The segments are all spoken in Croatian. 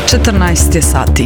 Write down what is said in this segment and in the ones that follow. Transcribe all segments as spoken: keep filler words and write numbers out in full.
četrnaest je sati.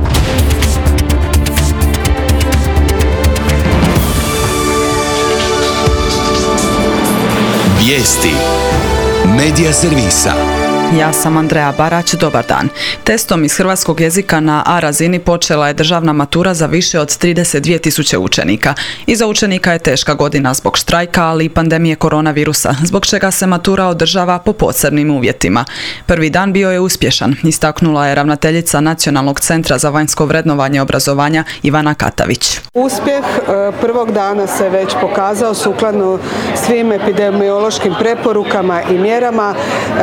Vijesti Medija servisa. Ja sam Andreja Barać, dobar dan. Testom iz hrvatskog jezika na A razini počela je državna matura za više od trideset dvije tisuće učenika. Iza učenika je teška godina zbog štrajka, ali i pandemije koronavirusa, zbog čega se matura održava po posebnim uvjetima. Prvi dan bio je uspješan, istaknula je ravnateljica Nacionalnog centra za vanjsko vrednovanje obrazovanja Ivana Katavić. Uspjeh prvog dana se već pokazao sukladno svim epidemiološkim preporukama i mjerama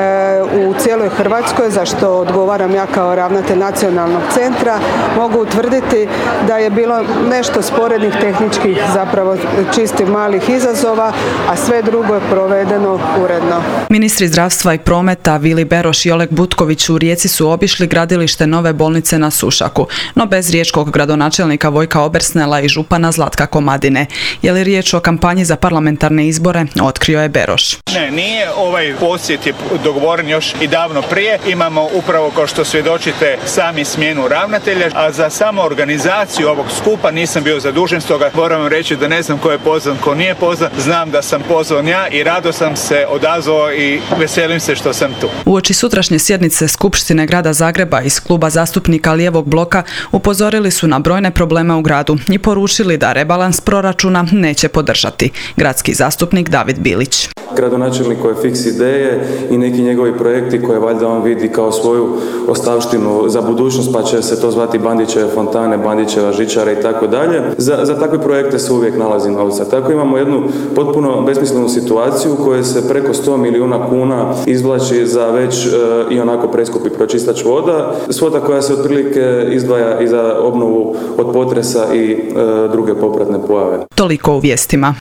u cijeloj Hrvatskoj, za što odgovaram ja kao ravnatelj Nacionalnog centra. Mogu utvrditi da je bilo nešto sporednih tehničkih, zapravo čistih malih izazova, a sve drugo je provedeno uredno. Ministri zdravstva i prometa Vili Beroš i Oleg Butković u Rijeci su obišli gradilište nove bolnice na Sušaku, no bez riječkog gradonačelnika Vojka Obersnela i župana Zlatka Komadine. Je li riječ o kampanji za parlamentarne izbore, otkrio je Beroš. Ne, nije. Ovaj posjet je dogovoren još i davno prije. Imamo upravo, kao što svjedočite, sami smjenu ravnatelja, a za samo organizaciju ovog skupa nisam bio zadužen, stoga moram vam reći da ne znam ko je pozvan, ko nije pozvan. Znam da sam pozvan ja i rado sam se odazvao i veselim se što sam tu. Uoči sutrašnje sjednice Skupštine grada Zagreba iz kluba zastupnika Lijevog bloka upozorili su na brojne probleme u gradu i poručili da rebalans proračuna neće podržati. Gradski zastupnik David Bilić. Gradonačelnikove fiks ideje i neki njegovi projekti koje valjda on vidi kao svoju ostavštinu za budućnost, pa će se to zvati Bandićeve fontane, Bandićeva žičara i tako dalje. Za, za takve projekte se uvijek nalazi novca. Tako imamo jednu potpuno besmislenu situaciju u kojoj se preko sto milijuna kuna izvlači za već e, i onako preskupi pročistač voda. Svota koja se otprilike izdvaja i za obnovu od potresa i e, druge popratne pojave. Toliko u vijestima.